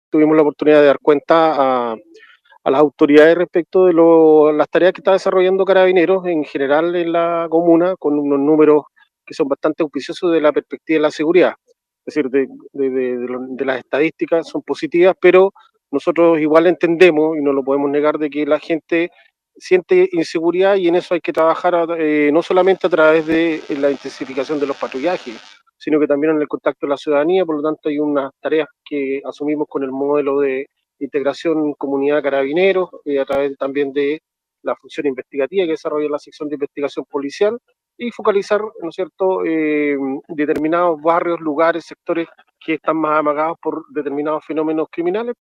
tuvimos la oportunidad de dar cuenta a las autoridades respecto de las tareas que está desarrollando Carabineros en general en la comuna, con unos números que son bastante auspiciosos de la perspectiva de la seguridad. Es decir, de las estadísticas son positivas, pero nosotros igual entendemos y no lo podemos negar de que la gente siente inseguridad y en eso hay que trabajar no solamente a través de la intensificación de los patrullajes, sino que también en el contacto de la ciudadanía. Por lo tanto, hay unas tareas que asumimos con el modelo de integración comunidad carabineros, a través también de la función investigativa que desarrolla la sección de investigación policial y focalizar, ¿no es cierto?, determinados barrios, lugares, sectores que están más amagados por determinados fenómenos criminales